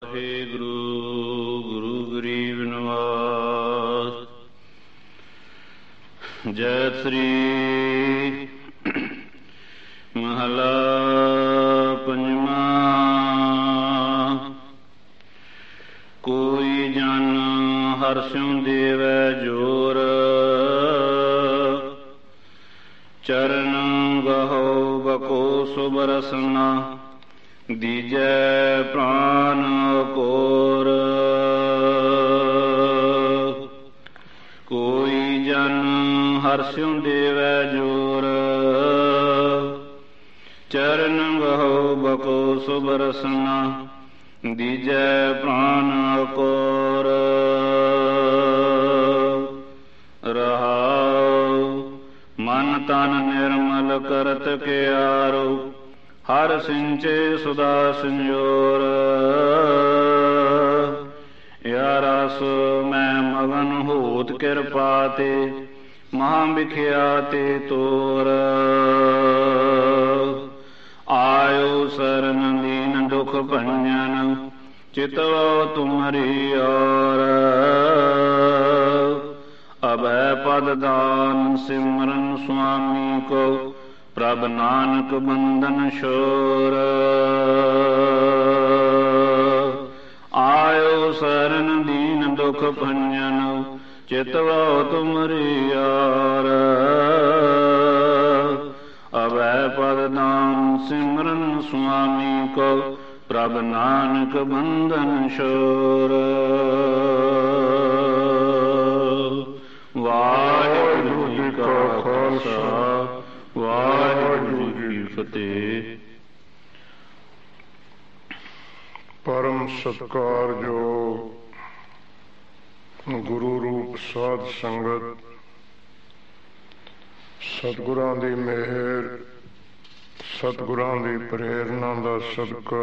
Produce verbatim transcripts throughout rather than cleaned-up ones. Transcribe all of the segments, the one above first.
ਵਾਹਿਗੁਰੂ ਗੁਰੂ ਗਰੀਬ ਨਿਵਾਸ। ਜੈ ਸ੍ਰੀ ਮਹਲਾ ਪੰਜਵਾਂ। ਕੋਈ ਜਨ ਹਰਿ ਸਿਉ ਦੇਵੈ ਜੋਰ, ਚਰਨ ਗਹੋ ਬਕੋ ਸੁਭ ਰਸਨਾ, ਦੀਜੈ ਪ੍ਰਾਨ ਕੋਰ। ਕੋਈ ਜਨ ਹਰਿ ਸਿਉ ਦੇਵੈ ਜੋਰ, ਚਰਨ ਗਹੋ ਬਕੋ ਸੁਭ ਰਸਨਾ, ਦੀਜੈ ਪ੍ਰਾਨ ਕੋਰ। ਰਹਾਉ ਮਨ ਤਨ ਨਿਰਮਲ ਕਰਤ ਕਿਆਰੋ, ਹਰਿ ਸਿੰਚੇ ਸੁਦਾ ਸੰਜੋਰ। ਯਾ ਰਸ ਮੈਂ ਮਗਨ ਹੋਤ ਕਿਰਪਾ ਤੇ, ਮਹਾ ਬਿਖਿਆਤੇ ਤੋਰ। ਆਇਓ ਸਰਨ ਦੀਨ ਦੁਖ ਭੰਜਨ, ਚਿਤਵ ਤੁਮਰੀ ਔਰ। ਅਭੈ ਪਦ ਦਾਨ ਸਿਮਰਨ ਸੁਆਮੀ ਕੋ, ਪ੍ਰਭ ਨਾਨਕ ਬੰਧਨ ਛੋਰ। ਆਇਓ ਸਰਨ ਦੀਨ ਦੁਖ ਭੰਜਨ, ਚਿਤਵ ਤੁਮਰੀ ਔਰ। ਅਭੈ ਪਦ ਦਾਨ ਸਿਮਰਨ ਸੁਆਮੀ ਕੋ, ਪ੍ਰਭ ਨਾਨਕ ਬੰਧਨ ਛੋਰ। ਵਾਹਿਗੁਰੂ ਜੀ ਕਾ ਖਾਲਸਾ, ਵਾਹਿਗੁਰੂ ਜੀ ਕੀ ਫਤਿਹ। ਪਰਮ ਸਤਿਕਾਰਯੋਗ ਗੁਰੂ ਰੂਪ ਸਾਧ ਸੰਗਤ, ਸਤਿਗੁਰਾਂ ਦੀ ਮਿਹਰ, ਸਤਿਗੁਰਾਂ ਦੀ ਪ੍ਰੇਰਨਾ ਦਾ ਸਦਕਾ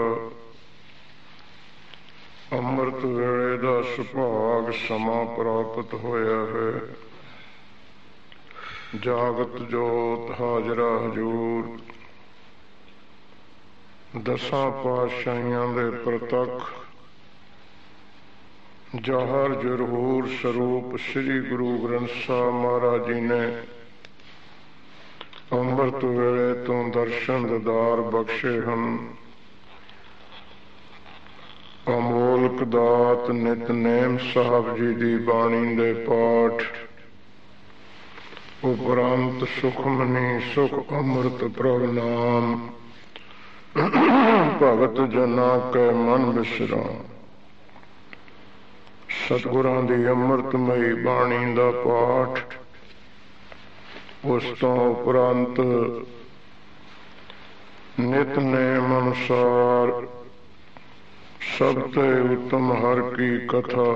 ਅੰਮ੍ਰਿਤ ਵੇਲੇ ਦਾ ਸੁਭਾਗ ਸਮਾਂ ਪ੍ਰਾਪਤ ਹੋਇਆ ਹੈ। ਜਾਗਤ ਜੋਤ ਹਾਜ਼ਰਾ ਹਜ਼ੂਰ, ਦਸਾਂ ਪਾਤਸ਼ਾਹੀਆਂ ਦੇ ਪ੍ਰਤੱਖ ਜ਼ਾਹਰ ਜ਼ਰੂਰ ਸਰੂਪ ਸ੍ਰੀ ਗੁਰੂ ਗ੍ਰੰਥ ਸਾਹਿਬ ਮਹਾਰਾਜ ਜੀ ਨੇ ਅੰਮ੍ਰਿਤ ਵੇਲੇ ਤੋਂ ਦਰਸ਼ਨ ਦੀਦਾਰ ਬਖਸ਼ੇ ਹਨ। ਅਮੋਲਕ ਦਾਤ ਨਿਤਨੇਮ ਸਾਹਿਬ ਜੀ ਦੀ ਬਾਣੀ ਦੇ ਪਾਠ ਉਪਰੰਤ ਸੁਖਮਨੀ ਸੁਖ ਅੰਮ੍ਰਿਤ ਪ੍ਰਭ ਨਾਮ, ਭਗਤ ਜਨਾਂ ਕੈ ਮਨ ਵਿਸਰਾਮ। ਸਤਿਗੁਰਾਂ ਦੀ ਅੰਮ੍ਰਿਤਮਈ ਬਾਣੀ ਦਾ ਪਾਠ, ਉਸ ਤੋਂ ਉਪਰੰਤ ਨਿਤਨੇਮ ਅਨੁਸਾਰ ਸਭ ਤੋਂ ਉੱਤਮ ਹਰ ਕੀ ਕਥਾ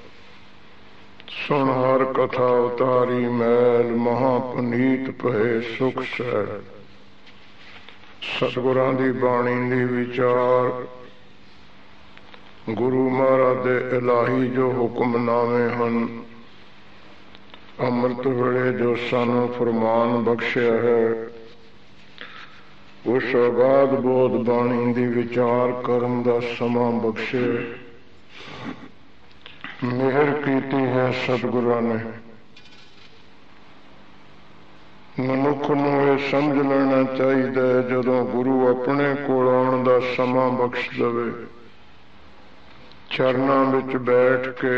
ਸੁਣ। ਹਰ ਕਥਾ ਉਤਾਰੀ ਮੈਲ, ਮਹਾ ਪੁਨੀਤ ਭਏ ਸੁਖ ਸਹਿ। ਸਤਿਗੁਰਾਂ ਦੀ ਬਾਣੀ ਦੀ ਵਿਚਾਰ, ਗੁਰੂ ਮਹਾਰਾਜ ਦੇ ਇਲਾਹੀ ਜੋ ਹੁਕਮਨਾਮੇ ਹਨ, ਅੰਮ੍ਰਿਤ ਵੇਲੇ ਜੋ ਸਾਨੂੰ ਫਰਮਾਨ ਬਖਸ਼ਿਆ ਹੈ, ਉਸ ਅਗਾਧ ਬੋਧ ਬਾਣੀ ਦੀ ਵਿਚਾਰ ਕਰਨ ਦਾ ਸਮਾਂ ਬਖਸ਼ੇ। ਮਿਹਰ ਕੀਤੀ ਹੈ ਸਤਿਗੁਰਾਂ ਨੇ। ਮਨੁੱਖ ਨੂੰ ਇਹ ਸਮਝ ਲੈਣਾ ਚਾਹੀਦਾ ਹੈ, ਜਦੋਂ ਗੁਰੂ ਆਪਣੇ ਕੋਲ ਆਉਣ ਦਾ ਸਮਾਂ ਬਖਸ਼ ਦੇਵੇ, ਚਰਨਾਂ ਵਿੱਚ ਬੈਠ ਕੇ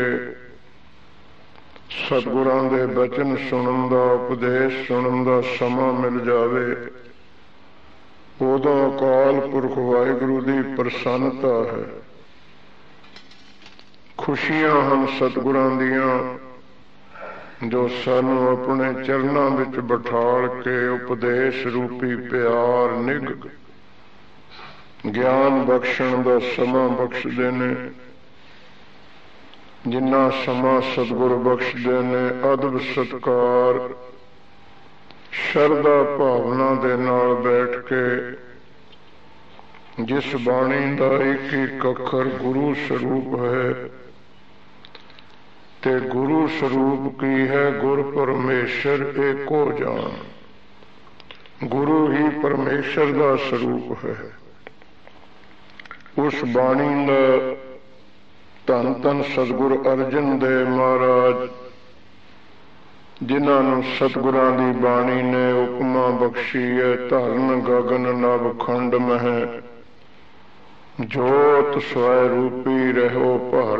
ਸਤਿਗੁਰਾਂ ਦੇ ਬਚਨ ਸੁਣਨ ਦਾ, ਉਪਦੇਸ਼ ਸੁਣਨ ਦਾ ਸਮਾਂ ਮਿਲ ਜਾਵੇ, ਉਦੋਂ ਅਕਾਲ ਪੁਰਖ ਵਾਹਿਗੁਰੂ ਦੀ ਪ੍ਰਸੰਨਤਾ ਹੈ, ਖੁਸ਼ੀਆਂ ਹਨ ਸਤਿਗੁਰਾਂ ਦੀਆਂ, ਜੋ ਸਾਨੂੰ ਆਪਣੇ ਚਰਨਾਂ ਵਿੱਚ ਬਿਠਾਲ ਕੇ ਉਪਦੇਸ਼ ਰੂਪੀ ਪਿਆਰ, ਨਿੱਘ ਗਿਆਨ ਬਖਸ਼ਣ ਦਾ ਸਮਾਂ ਬਖਸ਼ਦੇ ਨੇ। ਜਿੰਨਾ ਸਮਾਂ ਸਤਿਗੁਰ ਬਖਸ਼ਦੇ ਨੇ, ਅਦਬ ਸਤਿਕਾਰ ਸ਼ਰਧਾ ਭਾਵਨਾ ਦੇ ਨਾਲ ਬੈਠ ਕੇ ਜਿਸ ਬਾਣੀ ਦਾ ਇੱਕ ਇੱਕ ਅੱਖਰ ਗੁਰੂ ਸਰੂਪ ਹੈ, ਤੇ ਗੁਰੂ ਸਰੂਪ ਕੀ ਹੈ? ਗੁਰ ਪਰਮੇਸ਼ਰ ਏਕੋ ਜਾਨ। ਗੁਰੂ ਹੀ ਪਰਮੇਸ਼ਰ ਦਾ ਸਰੂਪ ਹੈ। ਉਸ ਬਾਣੀ ਦਾ ਧੰਨ ਧੰਨ ਸਤਿਗੁਰ ਅਰਜਨ ਦੇਵ ਮਹਾਰਾਜ, ਜਿਨ੍ਹਾਂ ਨੂੰ ਸਤਿਗੁਰਾਂ ਦੀ ਬਾਣੀ ਨੇ ਉਪਮਾ ਬਖਸ਼ੀ ਹੈ। ਧਰਨ ਗਗਨ ਨਭ ਖੰਡ ਮਹਿ, ਜੋਤ ਸਵੈ ਰੂਪੀ ਰਹਿਓ ਭਰ।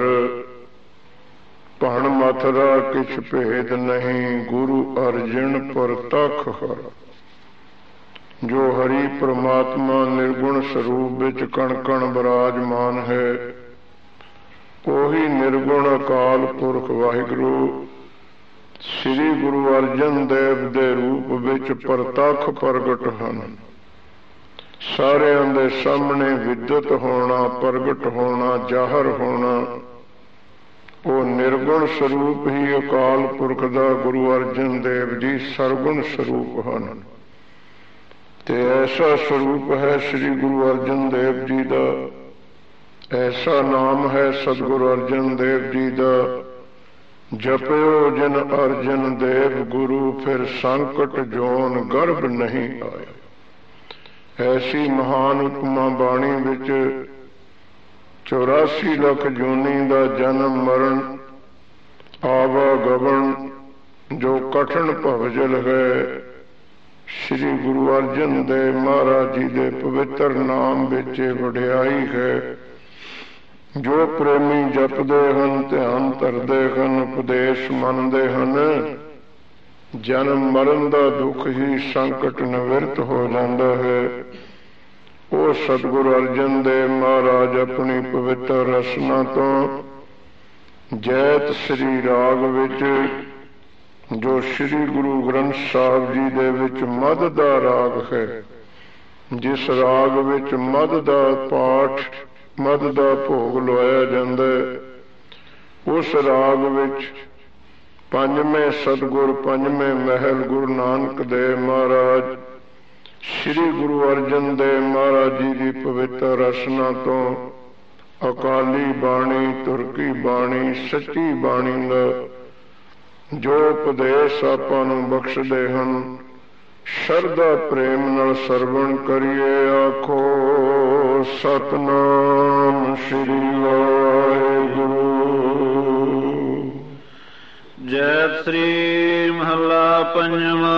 ਭਣ ਮਥਰਾ ਕਿਛ ਭੇਦ ਨਹੀਂ, ਗੁਰੂ ਅਰਜਨ ਪ੍ਰਤੱਖ ਹਰ। ਜੋ ਹਰੀ ਪ੍ਰਮਾਤਮਾ ਨਿਰਗੁਣ ਸਰੂਪ ਵਿੱਚ ਕਣ ਕਣ ਬਿਰਾਜਮਾਨ ਹੈ, ਉਹੀ ਨਿਰਗੁਣ ਅਕਾਲ ਪੁਰਖ ਵਾਹਿਗੁਰੂ ਸ੍ਰੀ ਗੁਰੂ ਅਰਜਨ ਦੇਵ ਦੇ ਰੂਪ ਵਿੱਚ ਪ੍ਰਤੱਖ ਪ੍ਰਗਟ ਹਨ। ਸਾਰਿਆਂ ਦੇ ਸਾਹਮਣੇ ਵਿਦਿਤ ਹੋਣਾ, ਪ੍ਰਗਟ ਹੋਣਾ, ਜ਼ਾਹਰ ਹੋਣਾ, ਉਹ ਨਿਰਗੁਣ ਸਰੂਪ ਹੀ ਅਕਾਲ ਪੁਰਖ ਦਾ ਗੁਰੂ ਅਰਜਨ ਦੇਵ ਜੀ ਸਰਗੁਣ ਸਰੂਪ ਹਨ। ਤੇ ਐਸਾ ਸਰੂਪ ਹੈ ਸ੍ਰੀ ਗੁਰੂ ਅਰਜਨ ਦੇਵ ਜੀ ਦਾ, ਐਸਾ ਨਾਮ ਹੈ ਸਤਿਗੁਰੂ ਅਰਜਨ ਦੇਵ ਜੀ ਦਾ, ਜਪਿਓ ਜਿਨ ਅਰਜਨ ਦੇਵ ਗੁਰੂ, ਫਿਰ ਸੰਕਟ ਜੋਨ ਗਰਭ ਨਹੀਂ ਆਇਆ। ਐਸੀ ਮਹਾਨ ਉਪਮਾ ਬਾਣੀ ਵਿੱਚ ਚੌਰਾਸੀ ਲੱਖ ਜੂਨੀ ਦਾ ਜਨਮ ਮਰਨ, ਆਵਾਗਮਨ ਜੋ ਕਠਿਨ ਭਵਜਲ ਹੈ, ਸ੍ਰੀ ਗੁਰੂ ਅਰਜਨ ਦੇਵ ਮਹਾਰਾਜ ਜੀ ਦੇ ਪਵਿੱਤਰ ਨਾਮ ਵਿੱਚ ਵਡਿਆਈ ਹੈ। ਜੋ ਪ੍ਰੇਮੀ ਜਪਦੇ ਹਨ, ਧਿਆਨ ਧਰਦੇ ਹਨ, ਉਪਦੇਸ਼ ਮੰਨਦੇ ਹਨ, ਜਨਮ ਮਰਨ ਦਾ ਦੁੱਖ ਹੀ ਸੰਕਟ ਨਿਵਰਤ ਹੋ ਜਾਂਦਾ ਹੈ। ਉਹ ਸਤਿਗੁਰੂ ਅਰਜਨ ਦੇਵ ਮਹਾਰਾਜ ਆਪਣੀ ਪਵਿੱਤਰ ਰਸਨਾ ਤੋਂ ਜੈਤ ਸ੍ਰੀ ਰਾਗ ਵਿੱਚ, ਜੋ ਸ੍ਰੀ ਗੁਰੂ ਗ੍ਰੰਥ ਸਾਹਿਬ ਜੀ ਦੇ ਵਿੱਚ ਮੱਧ ਦਾ ਰਾਗ ਹੈ, ਜਿਸ ਰਾਗ ਵਿੱਚ ਮੱਧ ਦਾ ਪਾਠ, ਮੱਧ ਦਾ ਭੋਗ ਲਵਾਇਆ ਜਾਂਦਾ, ਉਸ ਰਾਗ ਵਿੱਚ ਪੰਜਵੇਂ ਸਤਿਗੁਰ, ਪੰਜਵੇਂ ਮਹਿਲ ਗੁਰੂ ਨਾਨਕ ਦੇਵ ਮਹਾਰਾਜ ਸ੍ਰੀ ਗੁਰੂ ਅਰਜਨ ਦੇਵ ਮਹਾਰਾਜ ਜੀ ਦੀ ਪਵਿੱਤਰ ਰਸਨਾ ਤੋਂ ਅਕਾਲੀ ਬਾਣੀ, ਤੁਰਕੀ ਬਾਣੀ, ਸੱਚੀ ਬਾਣੀ ਦਾ ਜੋ ਉਪਦੇਸ਼ ਆਪਾਂ ਨੂੰ ਬਖਸ਼ਦੇ ਹਨ, ਸ਼ਰਧਾ ਪ੍ਰੇਮ ਨਾਲ ਸਰਵਣ ਕਰੀਏ। ਆਖੋ ਸਤਿਨਾਮ ਸ੍ਰੀ ਵਾਹਿਗੁਰੂ। ਜੈ ਸ੍ਰੀ ਮਹੱਲਾ ਪੰਜਵਾਂ।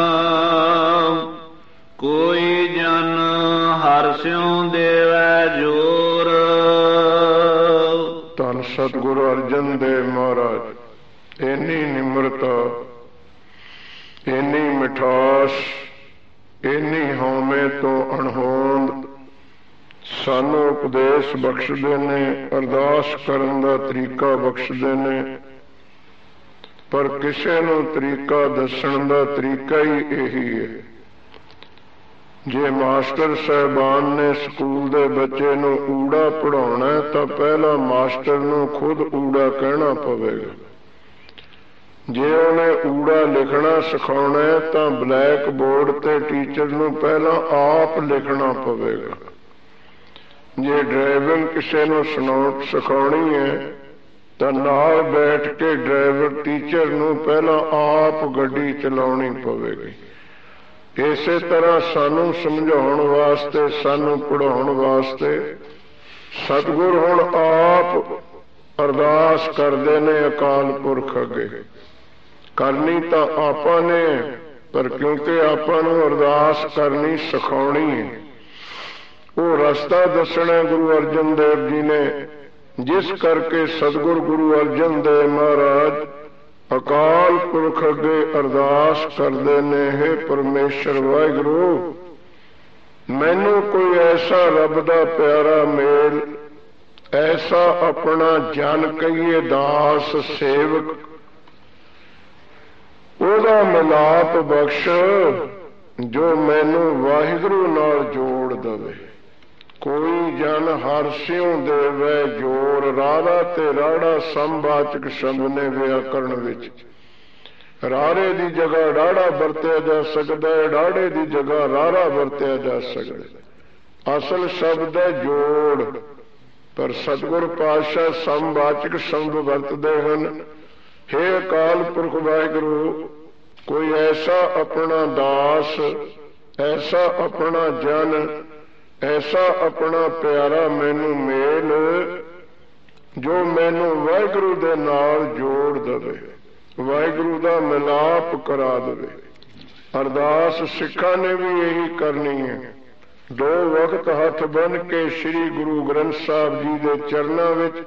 ਕੋਈ ਜਨ ਹਰਿ ਸਿਉ ਦੇਵੈ ਜੋਰ। ਧੰਨ ਸਤਿਗੁਰੂ ਅਰਜਨ ਦੇਵ ਮਹਾਰਾਜ, ਇੰਨੀ ਨਿਮਰਤਾ, ਇੰਨੀ ਮਿਠਾਸ, ਇੰਨੀ ਹਉਮੈ ਤੋਂ ਅਣਹੋਂਦ ਸਾਨੂੰ ਉਪਦੇਸ਼ ਬਖਸ਼ਦੇ ਨੇ, ਅਰਦਾਸ ਕਰਨ ਦਾ ਤਰੀਕਾ ਬਖਸ਼ਦੇ ਨੇ। ਪਰ ਕਿਸੇ ਨੂੰ ਤਰੀਕਾ ਦੱਸਣ ਦਾ ਤਰੀਕਾ ਹੀ ਇਹੀ ਹੈ। ਜੇ ਮਾਸਟਰ ਸਾਹਿਬਾਨ ਨੇ ਸਕੂਲ ਦੇ ਬੱਚੇ ਨੂੰ ਊੜਾ ਪੜ੍ਹਾਉਣਾ ਤਾਂ ਪਹਿਲਾਂ ਮਾਸਟਰ ਨੂੰ ਖੁਦ ਊੜਾ ਕਹਿਣਾ ਪਵੇਗਾ। ਜੇ ਉਹਨੇ ਊੜਾ ਲਿਖਣਾ ਸਿਖਾਉਣਾ ਤਾਂ ਬਲੈਕ ਬੋਰਡ ਤੇ ਟੀਚਰ ਨੂੰ ਪਹਿਲਾਂ ਆਪ ਲਿਖਣਾ ਪਵੇਗਾ। ਜੇ ਡਰਾਈਵਿੰਗ ਕਿਸੇ ਨੂੰ ਸੁਣਾਉ ਸਿਖਾਉਣੀ ਹੈ ਤਾਂ ਨਾਲ ਬੈਠ ਕੇ ਡਰਾਈਵਰ ਟੀਚਰ ਨੂੰ ਪਹਿਲਾਂ ਆਪ ਗੱਡੀ ਚਲਾਉਣੀ ਪਵੇਗੀ। ਇਸੇ ਤਰ੍ਹਾਂ ਸਾਨੂੰ ਸਮਝਾਉਣ ਵਾਸਤੇ, ਸਾਨੂੰ ਪੜ੍ਹਾਉਣ ਵਾਸਤੇ ਸਤਿਗੁਰ ਹੁਣ ਆਪ ਅਰਦਾਸ ਕਰਦੇ ਨੇ ਅਕਾਲ ਪੁਰਖ ਅੱਗੇ। ਕਰਨੀ ਤਾਂ ਆਪਾਂ ਨੇ, ਪਰ ਕਿਉਂਕਿ ਆਪਾਂ ਨੂੰ ਅਰਦਾਸ ਕਰਨੀ ਸਿਖਾਉਣੀ ਹੈ, ਉਹ ਰਸਤਾ ਦੱਸਣਾ ਗੁਰੂ ਅਰਜਨ ਦੇਵ ਜੀ ਨੇ, ਜਿਸ ਕਰਕੇ ਸਤਿਗੁਰ ਗੁਰੂ ਅਰਜਨ ਦੇਵ ਮਹਾਰਾਜ ਅਕਾਲ ਪੁਰਖ ਅੱਗੇ ਅਰਦਾਸ ਕਰਦੇ ਨੇ, ਹੇ ਪਰਮੇਸ਼ਰ ਵਾਹਿਗੁਰੂ, ਮੈਨੂੰ ਕੋਈ ਐਸਾ ਰੱਬ ਦਾ ਪਿਆਰਾ ਮੇਲ, ਐਸਾ ਆਪਣਾ ਜਨ ਕਹੀਏ ਦਾਸ ਸੇਵਕ, ਉਹਦਾ ਮਿਲਾਪ ਬਖਸ਼ ਜੋ ਮੈਨੂੰ ਵਾਹਿਗੁਰੂ ਨਾਲ ਜੋੜ ਦਵੇ। ਕੋਈ ਜਨ ਹਰਿ ਸਿਉ ਦੇਵੈ ਜੋਰ। ਰਾੜਾ ਤੇ ਰਾੜਾ ਸੰਵਾਚਕ ਸ਼ਬਦ ਨੇ ਵਿਆਕਰਣ ਵਿੱਚ। ਰਾੜੇ ਦੀ ਜਗ੍ਹਾ ਰਾੜਾ ਵਰਤਿਆ ਜਾ ਸਕਦਾ ਹੈ, ਰਾੜੇ ਦੀ ਜਗ੍ਹਾ ਰਾੜਾ ਵਰਤਿਆ ਜਾ ਸਕਦਾ। ਅਸਲ ਸ਼ਬਦ ਹੈ ਜੋੜ, ਪਰ ਸਤਿਗੁਰ ਪਾਤਸ਼ਾਹ ਸੰਵਾਚਕ ਸ਼ਬਦ ਵਰਤਦੇ ਹਨ। ਹੇ ਅਕਾਲ ਪੁਰਖ ਵਾਹਿਗੁਰੂ, ਕੋਈ ਐਸਾ ਆਪਣਾ ਦਾਸ, ਐਸਾ ਆਪਣਾ ਜਨ, ਐਸਾ ਆਪਣਾ ਪਿਆਰਾ ਮੈਨੂੰ ਮੇਲ ਜੋ ਮੈਨੂੰ ਵਾਹਿਗੁਰੂ ਦੇ ਨਾਲ ਜੋੜ ਦੇਵੇ, ਵਾਹਿਗੁਰੂ ਦਾ ਮਿਲਾਪ ਕਰਾ ਦੇਵੇ। ਅਰਦਾਸ ਸਿੱਖਾਂ ਨੇ ਵੀ ਇਹੀ ਕਰਨੀ ਹੈ। ਦੋ ਵਕਤ ਹੱਥ ਬੰਨ੍ਹ ਕੇ ਸ੍ਰੀ ਗੁਰੂ ਗ੍ਰੰਥ ਸਾਹਿਬ ਜੀ ਦੇ ਚਰਨਾਂ ਵਿੱਚ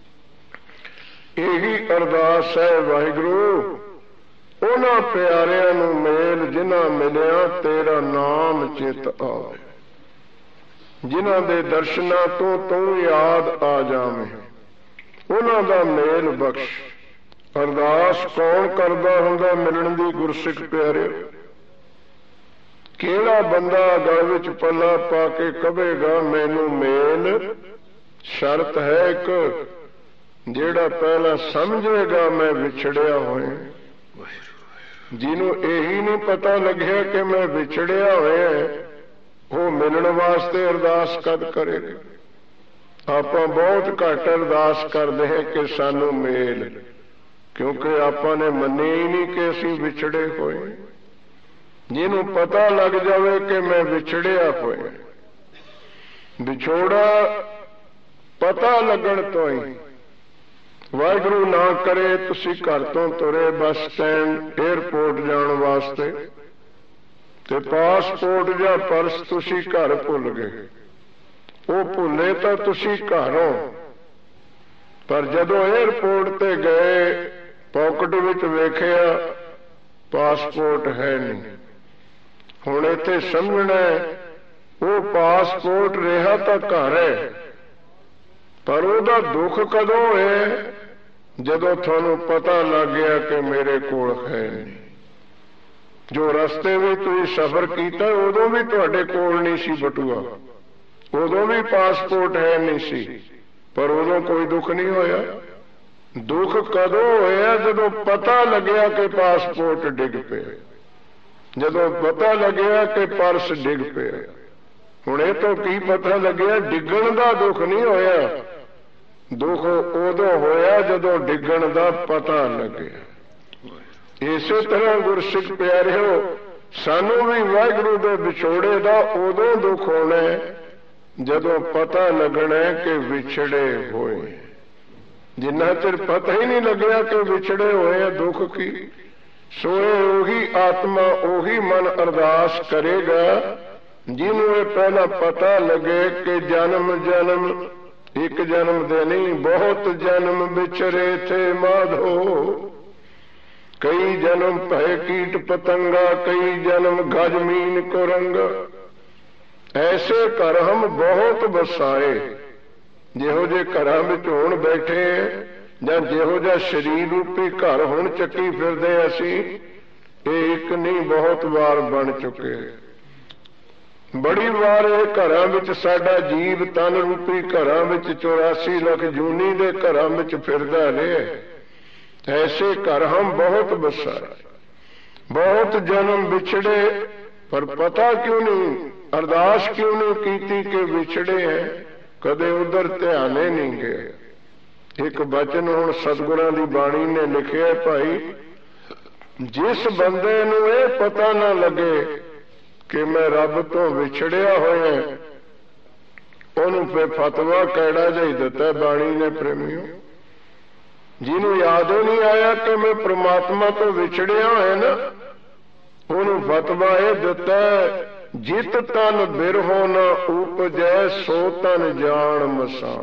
ਇਹੀ ਅਰਦਾਸ ਹੈ, ਵਾਹਿਗੁਰੂ ਉਹਨਾਂ ਪਿਆਰਿਆਂ ਨੂੰ ਮੇਲ ਜਿਨ੍ਹਾਂ ਮਿਲਿਆ ਤੇਰਾ ਨਾਮ ਚਿੱਤ ਆਵੇ, ਜਿਨ੍ਹਾਂ ਦੇ ਦਰਸ਼ਨਾਂ ਤੋਂ ਤੂੰ ਯਾਦ ਆ ਜਾਵੇਂ, ਉਹਨਾਂ ਦਾ ਮੇਲ ਬਖਸ਼। ਅਰਦਾਸ ਕੌਣ ਕਰਦਾ ਹੁੰਦਾ ਮਿਲਣ ਦੀ ਗੁਰਸਿੱਖ ਪਿਆਰਿਓ? ਕਿਹੜਾ ਬੰਦਾ ਗਲ ਵਿੱਚ ਪੱਲਾ ਪਾ ਕੇ ਕਹੇਗਾ ਮੈਨੂੰ ਮੇਲ? ਸ਼ਰਤ ਹੈ ਇੱਕ, ਜਿਹੜਾ ਪਹਿਲਾਂ ਸਮਝੇਗਾ ਮੈਂ ਵਿਛੜਿਆ ਹੋਇਆ। ਜਿਹਨੂੰ ਇਹੀ ਨਹੀਂ ਪਤਾ ਲੱਗਿਆ ਕਿ ਮੈਂ ਵਿਛੜਿਆ ਹੋਇਆ, ਉਹ ਮਿਲਣ ਵਾਸਤੇ ਅਰਦਾਸ ਕਦ ਕਰੇਗਾ? ਆਪਾਂ ਬਹੁਤ ਘੱਟ ਅਰਦਾਸ ਕਰਦੇ ਹਾਂ ਕਿ ਸਾਨੂੰ ਮੇਲ, ਕਿਉਂਕਿ ਆਪਾਂ ਨੇ ਮੰਨਿਆ ਹੀ ਨਹੀਂ ਕਿ ਅਸੀਂ ਵਿਛੜੇ ਹੋਏ। ਜਿਹਨੂੰ ਪਤਾ ਲੱਗ ਜਾਵੇ ਕਿ ਮੈਂ ਵਿਛੜਿਆ ਹੋਇਆ, ਵਿਛੋੜਾ ਪਤਾ ਲੱਗਣ ਤੋਂ ਹੀ, ਵਾਹਿਗੁਰੂ ਨਾ ਕਰੇ ਤੁਸੀਂ ਘਰ ਤੋਂ ਤੁਰੇ ਬੱਸ ਸਟੈਂਡ ਏਅਰਪੋਰਟ ਜਾਣ ਵਾਸਤੇ ਤੇ ਪਾਸਪੋਰਟ ਜਾਂ ਪਰਸ ਤੁਸੀਂ ਘਰ ਭੁੱਲ ਗਏ। ਉਹ ਭੁੱਲੇ ਤਾਂ ਤੁਸੀਂ ਘਰੋਂ, ਪਰ ਜਦੋਂ ਏਅਰਪੋਰਟ ਤੇ ਗਏ ਪਾਕਟ ਵਿੱਚ ਵੇਖਿਆ ਪਾਸਪੋਰਟ ਹੈ ਨਹੀਂ। ਹੁਣ ਇੱਥੇ ਸਮਝਣਾ ਉਹ ਪਾਸਪੋਰਟ ਰਿਹਾ ਤਾਂ ਘਰ ਹੈ, ਪਰ ਉਹਦਾ ਦੁੱਖ ਕਦੋਂ ਹੈ? ਜਦੋਂ ਤੁਹਾਨੂੰ ਪਤਾ ਲੱਗ ਗਿਆ ਕਿ ਮੇਰੇ ਕੋਲ ਹੈ ਨਹੀਂ। ਜੋ ਰਸਤੇ ਵਿੱਚ ਤੁਸੀਂ ਸਫ਼ਰ ਕੀਤਾ ਉਦੋਂ ਵੀ ਤੁਹਾਡੇ ਕੋਲ ਨਹੀਂ ਸੀ ਬਟੂਆ, ਉਦੋਂ ਵੀ ਪਾਸਪੋਰਟ ਹੈ ਨਹੀਂ ਸੀ, ਪਰ ਉਦੋਂ ਕੋਈ ਦੁੱਖ ਨਹੀਂ ਹੋਇਆ। ਦੁੱਖ ਕਦੋਂ ਹੋਇਆ? ਜਦੋਂ ਪਤਾ ਲੱਗਿਆ ਕਿ ਪਾਸਪੋਰਟ ਡਿੱਗ ਪਿਆ, ਜਦੋਂ ਪਤਾ ਲੱਗਿਆ ਕਿ ਪਰਸ ਡਿੱਗ ਪਿਆ। ਹੁਣ ਇਹ ਤੋਂ ਕੀ ਪਤਾ ਲੱਗਿਆ? ਡਿੱਗਣ ਦਾ ਦੁੱਖ ਨਹੀਂ ਹੋਇਆ, ਦੁੱਖ ਉਦੋਂ ਹੋਇਆ ਜਦੋਂ ਡਿੱਗਣ ਦਾ ਪਤਾ ਲੱਗਿਆ। ਇਸੇ ਤਰ੍ਹਾਂ ਗੁਰਸਿੱਖ ਪਿਆਰਿਓ, ਸਾਨੂੰ ਵੀ ਵਾਹਿਗੁਰੂ ਦੇ ਵਿਛੋੜੇ ਦਾ ਉਦੋਂ ਦੁੱਖ ਹੋਣਾ ਜਦੋਂ ਪਤਾ ਲੱਗਣਾ ਕਿ ਵਿਛੜੇ ਹੋਏ। ਜਿੰਨਾ ਚਿਰ ਪਤਾ ਹੀ ਨਹੀਂ ਲੱਗਿਆ ਕਿ ਵਿਛੜੇ ਹੋਏ, ਦੁੱਖ ਕੀ? ਸੋਏ ਉਹੀ ਆਤਮਾ ਉਹੀ ਮਨ ਅਰਦਾਸ ਕਰੇਗਾ ਜਿਹਨੂੰ ਇਹ ਪਹਿਲਾਂ ਪਤਾ ਲੱਗੇ ਕਿ ਜਨਮ ਜਨਮ ਇੱਕ ਜਨਮ ਦੇ ਨਹੀਂ, ਬਹੁਤ ਜਨਮ ਵਿਚਰੇ ਥੇ ਮਾਧੋ। ਕਈ ਜਨਮ ਭੈ ਕੀਟ ਪਤੰਗਾ, ਕਈ ਜਨਮ ਗਜ ਮੀਨ ਕੁਰੰਗ। ਐਸੇ ਘਰ ਹਮ ਬਹੁਤ ਵਸਾਏ। ਜਿਹੋ ਜਿਹੇ ਘਰਾਂ ਵਿੱਚ ਹੁਣ ਬੈਠੇ ਜਾਂ ਜਿਹੋ ਜਿਹਾ ਸਰੀਰ ਰੂਪੀ ਘਰ ਹੁਣ ਚੱਕੀ ਫਿਰਦੇ ਅਸੀਂ, ਇਹ ਇੱਕ ਨਹੀਂ ਬਹੁਤ ਵਾਰ ਬਣ ਚੁੱਕੇ। ਬੜੀ ਵਾਰ ਇਹ ਘਰਾਂ ਵਿੱਚ ਸਾਡਾ ਜੀਵ ਤਨ ਰੂਪੀ ਘਰਾਂ ਵਿੱਚ ਚੌਰਾਸੀ ਲੱਖ ਜੂਨੀ ਦੇ ਘਰਾਂ ਵਿੱਚ ਫਿਰਦਾ ਰਿਹਾ। ਐਸੇ ਘਰ ਹਮ ਬਹੁਤ ਵਸਾਏ, ਬਹੁਤ ਜਨਮ ਵਿਛੜੇ, ਪਰ ਪਤਾ ਕਿਉਂ ਨਹੀਂ, ਅਰਦਾਸ ਕਿਉਂ ਨਹੀਂ ਕੀਤੀ ਕਿ ਵਿਛੜੇ ਹੈ? ਕਦੇ ਉਧਰ ਧਿਆਨੇ ਨਹੀਂ ਗਏ। ਇੱਕ ਬਚਨ ਹੁਣ ਸਤਿਗੁਰਾਂ ਦੀ ਬਾਣੀ ਨੇ ਲਿਖਿਆ, ਭਾਈ ਜਿਸ ਬੰਦੇ ਨੂੰ ਇਹ ਪਤਾ ਨਾ ਲੱਗੇ ਕਿ ਮੈਂ ਰੱਬ ਤੋਂ ਵਿਛੜਿਆ ਹੋਇਆ, ਉਹਨੂੰ ਫਿਰ ਫਤਵਾ ਕਿਹੜਾ ਜਿਹਾ ਹੀ ਦਿੱਤਾ ਬਾਣੀ ਨੇ ਪ੍ਰੇਮੀਓ। ਜਿਹਨੂੰ ਯਾਦ ਹੀ ਨਹੀਂ ਆਇਆ ਕਿ ਮੈਂ ਪ੍ਰਮਾਤਮਾ ਤੋਂ ਵਿਛੜਿਆ ਹੋਇਆ ਨਾ, ਉਹਨੂੰ ਫਤਵਾ ਇਹ ਦਿੱਤਾ, ਜਿਤ ਤਨ ਬਿਰਹੋ ਨਾ ਉਪਜੈ ਸੋ ਤਨ ਜਾਣ ਮਸਾਂ।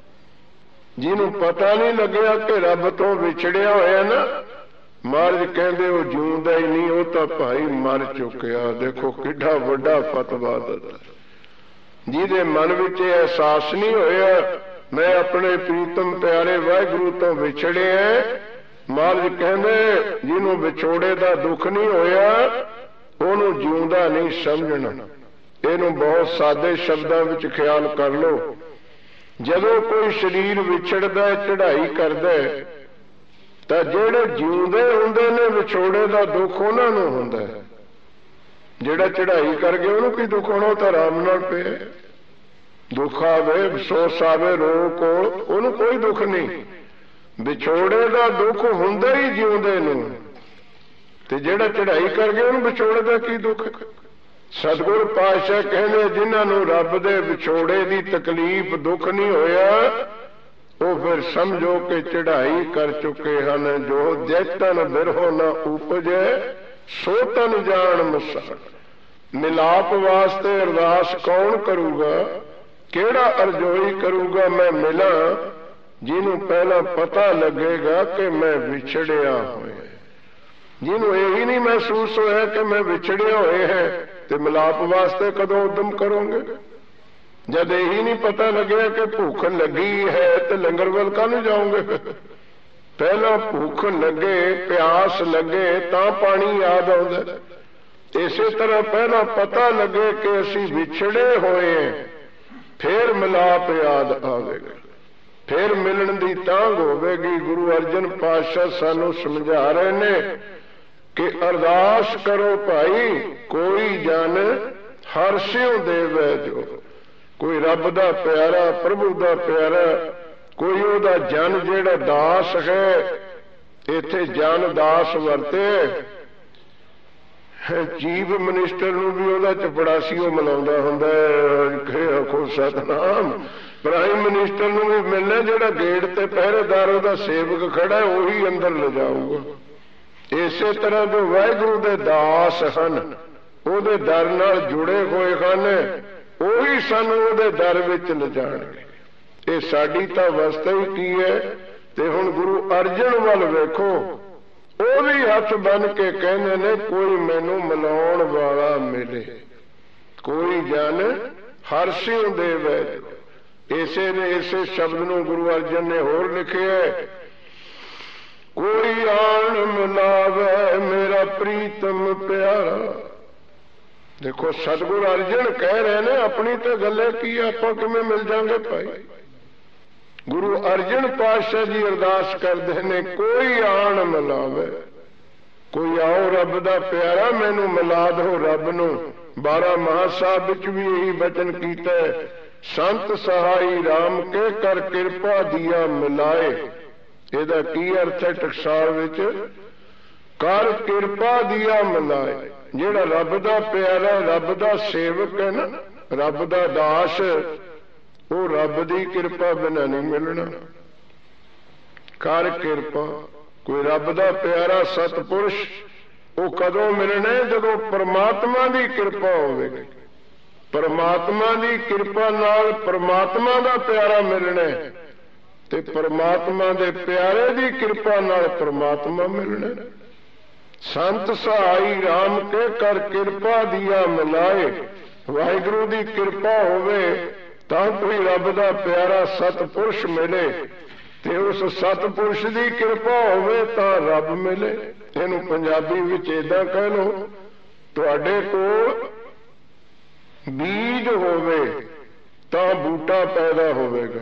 ਜਿਹਨੂੰ ਪਤਾ ਨਹੀਂ ਲੱਗਿਆ ਕਿ ਰੱਬ ਤੋਂ ਵਿਛੜਿਆ ਹੋਇਆ ਨਾ, ਮਹਾਰਾਜ ਕਹਿੰਦੇ ਉਹ ਜਿਉਂਦਾ ਹੀ ਨਹੀਂ, ਉਹ ਤਾਂ ਭਾਈ ਮਰ ਚੁੱਕਿਆ। ਦੇਖੋ ਕਿੱਡਾ ਵੱਡਾ ਫਤਵਾ ਦਿੱਤਾ। ਜਿਹਦੇ ਮਨ ਵਿੱਚ ਇਹ ਅਹਿਸਾਸ ਨਹੀਂ ਹੋਇਆ ਮੈਂ ਆਪਣੇ ਪ੍ਰੀਤਮ ਪਿਆਰੇ ਵਾਹਿਗੁਰੂ ਤੋਂ ਵਿਛੜਿਆ, ਮਹਾਰਾਜ ਕਹਿੰਦੇ ਜਿਹਨੂੰ ਵਿਛੋੜੇ ਦਾ ਦੁੱਖ ਨਹੀਂ ਹੋਇਆ ਉਹਨੂੰ ਜਿਉਂਦਾ ਨਹੀਂ ਸਮਝਣਾ। ਇਹਨੂੰ ਬਹੁਤ ਸਾਦੇ ਸ਼ਬਦਾਂ ਵਿੱਚ ਖਿਆਲ ਕਰ ਲਓ। ਜਦੋਂ ਕੋਈ ਸਰੀਰ ਵਿਛੜਦਾ ਚੜ੍ਹਾਈ ਕਰਦਾ ਤਾਂ ਜਿਹੜੇ ਜਿਉਂਦੇ ਹੁੰਦੇ ਨੇ ਵਿਛੋੜੇ ਦਾ ਦੁੱਖ ਉਹਨਾਂ ਨੂੰ ਹੁੰਦਾ। ਜਿਹੜਾ ਚੜ੍ਹਾਈ ਕਰ ਗਿਆ ਉਹਨੂੰ ਕੀ ਦੁੱਖ ਹੋਣਾ? ਉਹ ਤਾਂ ਆਰਾਮ ਨਾਲ ਪਿਆ। ਦੁੱਖ ਆਵੇ ਅਫਸੋਸ ਆਵੇ ਰੋ ਕੋਲ, ਉਹਨੂੰ ਕੋਈ ਦੁੱਖ ਨਹੀਂ। ਵਿਛੋੜੇ ਦਾ ਦੁੱਖ ਹੁੰਦਾ ਹੀ ਜਿਉਂਦੇ ਨੂੰ, ਤੇ ਜਿਹੜਾ ਚੜ੍ਹਾਈ ਕਰ ਗਿਆ ਉਹਨੂੰ ਵਿਛੋੜੇ ਦਾ ਕੀ ਦੁੱਖ? ਸਤਿਗੁਰ ਪਾਤਸ਼ਾਹ ਕਹਿੰਦੇ ਜਿਨ੍ਹਾਂ ਨੂੰ ਰੱਬ ਦੇ ਵਿਛੋੜੇ ਦੀ ਤਕਲੀਫ ਦੁੱਖ ਨਹੀਂ ਹੋਇਆ, ਉਹ ਫਿਰ ਸਮਝੋ ਕਿ ਚੜ੍ਹਾਈ ਕਰ ਚੁੱਕੇ ਹਨ। ਜੋ ਜੈਤਨ ਬਿਰਹੋ ਨਾ ਉਪਜੇ ਸੋ ਤਨ ਜਾਣ ਮਸਾਣ। ਮਿਲਾਪ ਵਾਸਤੇ ਅਰਦਾਸ ਕੌਣ ਕਰੂਗਾ? ਕਿਹੜਾ ਅਰਜ਼ੋਈ ਕਰੂਗਾ ਮੈਂ ਮਿਲਾਂ? ਜਿਹਨੂੰ ਪਹਿਲਾਂ ਪਤਾ ਲੱਗੇਗਾ ਕਿ ਮੈਂ ਵਿਛੜਿਆ ਹੋਇਆ, ਜਿਹਨੂੰ ਇਹੀ ਨਹੀਂ ਮਹਿਸੂਸ ਹੋਇਆ ਕਿ ਮੈਂ ਵਿਛੜੇ ਹੋਏ ਹੈ, ਤੇ ਮਿਲਾਪ ਵਾਸਤੇ ਕਦੋਂ ਉਦਮ ਕਰੋਗੇ? ਜਦ ਇਹੀ ਨਹੀਂ ਪਤਾ ਲੱਗਿਆ ਕਿ ਭੁੱਖ ਲੱਗੀ ਹੈ ਤੇ ਲੰਗਰ ਵੱਲ ਕਾਹਨੂੰ ਜਾਓਗੇ? ਪਹਿਲਾਂ ਭੁੱਖ ਲੱਗੇ, ਪਿਆਸ ਲੱਗੇ ਤਾਂ ਪਾਣੀ ਯਾਦ ਆਉਂਦਾ। ਇਸੇ ਤਰ੍ਹਾਂ ਪਹਿਲਾਂ ਪਤਾ ਲੱਗੇ ਕਿ ਅਸੀਂ ਵਿਛੜੇ ਹੋਏ ਹਾਂ, ਫਿਰ ਮਿਲਾਪ ਯਾਦ ਆਵੇਗਾ, ਫਿਰ ਮਿਲਣ ਦੀ ਤਾਂਘ ਹੋਵੇਗੀ। ਗੁਰੂ ਅਰਜਨ ਪਾਤਸ਼ਾਹ ਸਾਨੂੰ ਸਮਝਾ ਰਹੇ ਨੇ ਕਿ ਅਰਦਾਸ ਕਰੋ ਭਾਈ, ਕੋਈ ਜਨ ਹਰਿ ਸਿਉ ਦੇਵੈ ਜੋ। ਕੋਈ ਰੱਬ ਦਾ ਪਿਆਰਾ, ਪ੍ਰਭੂ ਦਾ ਪਿਆਰਾ, ਕੋਈ ਉਹਦਾ ਜਨ ਜਿਹੜਾ ਦਾਸ ਹੈ। ਇੱਥੇ ਜਨ ਦਾਸ ਵਰਤੇ। ਚੀਫ ਮਿਨਿਸਟਰ ਨੂੰ ਵੀ ਉਹਦਾ ਚਪੜਾਸੀ ਉਹ ਮਿਲਾਉਂਦਾ ਹੁੰਦਾ ਹੈ, ਆਖੋ ਸਤਨਾਮ। ਪ੍ਰਾਈਮ ਮਿਨਿਸਟਰ ਨੂੰ ਵੀ ਮਿਲਣਾ, ਜਿਹੜਾ ਗੇਟ ਤੇ ਪਹਿਰੇਦਾਰ ਉਹਦਾ ਸੇਵਕ ਖੜਾ ਉਹੀ ਅੰਦਰ ਲਿਜਾਊਗਾ। ਇਸੇ ਤਰ੍ਹਾਂ ਜੋ ਵਾਹਿਗੁਰੂ ਦੇ ਦਾਸ ਹਨ, ਉਹਦੇ ਦਰ ਨਾਲ ਜੁੜੇ ਹੋਏ ਹਨ, ਉਹੀ ਸਾਨੂੰ ਉਹਦੇ ਦਰ ਵਿੱਚ ਲਿਜਾਣਗੇ। ਇਹ ਸਾਡੀ ਤਾਂ ਅਵਸਥਾ ਹੀ ਕੀ ਹੈ। ਤੇ ਹੁਣ ਗੁਰੂ ਅਰਜਨ ਵੱਲ ਵੇਖੋ, ਉਹ ਵੀ ਹੱਥ ਬੰਨ ਕੇ ਕਹਿੰਦੇ ਨੇ ਕੋਈ ਮੈਨੂੰ ਮਿਲਾਉਣ ਵਾਲਾ ਮਿਲੇ, ਕੋਈ ਜਨ ਹਰਿ ਸਿਉ ਦੇਵੈ। ਇਸੇ ਨੇ ਇਸੇ ਸ਼ਬਦ ਨੂੰ ਗੁਰੂ ਅਰਜਨ ਨੇ ਹੋਰ ਲਿਖਿਆ, ਕੋਈ ਆਣ ਮਿਲਾਵੇ ਮੇਰਾ ਪ੍ਰੀਤਮ ਪਿਆਰਾ। ਦੇਖੋ ਸਤਿਗੁਰ ਅਰਜਨ ਕਹਿ ਰਹੇ ਨੇ, ਆਪਣੀ ਤੇ ਗੱਲੇ ਕੀ, ਆਪਾਂ ਕਿਵੇਂ ਮਿਲ ਜਾਵਾਂਗੇ ਭਾਈ? ਗੁਰੂ ਅਰਜਨ ਪਾਤਸ਼ਾਹ ਜੀ ਅਰਦਾਸ ਕਰਦੇ ਨੇ, ਕੋਈ ਆਣ ਮਿਲਾਵੇ, ਕੋਈ ਆਓ ਰੱਬ ਦਾ ਪਿਆਰਾ ਮੈਨੂੰ ਮਿਲਾ ਦਿਓ ਰੱਬ ਨੂੰ। ਬਾਰਾਂ ਮਹਾਸਾਹਿਬ ਵਿੱਚ ਵੀ ਇਹੀ ਬਚਨ ਕੀਤਾ, ਸੰਤ ਸਹਾਈ ਰਾਮ ਕੇ ਕਰ ਕਿਰਪਾ ਦੀਆ ਮਿਲਾਏ। ਇਹਦਾ ਕੀ ਅਰਥ ਹੈ ਟਕਸਾਲ ਵਿੱਚ? ਕਰ ਕਿਰਪਾ ਦੀਆ ਮਿਲਾਏ। ਜਿਹੜਾ ਰੱਬ ਦਾ ਪਿਆਰਾ, ਰੱਬ ਦਾ ਸੇਵਕ ਹੈ ਨਾ, ਰੱਬ ਦਾ ਦਾਸ, ਉਹ ਰੱਬ ਦੀ ਕਿਰਪਾ ਬਿਨਾਂ ਨਹੀਂ ਮਿਲਣਾ। ਕਰ ਕਿਰਪਾ, ਕੋਈ ਰੱਬ ਦਾ ਪਿਆਰਾ ਸਤਪੁਰਸ਼, ਉਹ ਕਦੋਂ ਮਿਲਣਾ? ਜਦੋਂ ਪਰਮਾਤਮਾ ਦੀ ਕਿਰਪਾ ਹੋਵੇਗੀ। ਪਰਮਾਤਮਾ ਦੀ ਕਿਰਪਾ ਨਾਲ ਪਰਮਾਤਮਾ ਦਾ ਪਿਆਰਾ ਮਿਲਣਾ, ਤੇ ਪਰਮਾਤਮਾ ਦੇ ਪਿਆਰੇ ਦੀ ਕਿਰਪਾ ਨਾਲ ਪਰਮਾਤਮਾ ਮਿਲਣਾ। ਸੰਤ ਸਹਾਈ ਰਾਮ ਕੇ ਕਰ ਕਿਰਪਾ ਦੀਆ ਮਿਲਾਏ। ਵਾਹਿਗੁਰੂ ਦੀ ਕਿਰਪਾ ਹੋਵੇ ਤਾਂ ਕੋਈ ਰੱਬ ਦਾ ਪਿਆਰਾ ਸਤਪੁਰਸ਼ ਮਿਲੇ, ਤੇ ਉਸ ਸਤਪੁਰਸ਼ ਦੀ ਕਿਰਪਾ ਹੋਵੇ ਤਾਂ ਰੱਬ ਮਿਲੇ। ਇਹਨੂੰ ਪੰਜਾਬੀ ਵਿੱਚ ਏਦਾਂ ਕਹਿ ਲਓ, ਤੁਹਾਡੇ ਕੋਲ ਬੀਜ ਹੋਵੇ ਤਾਂ ਬੂਟਾ ਪੈਦਾ ਹੋਵੇਗਾ,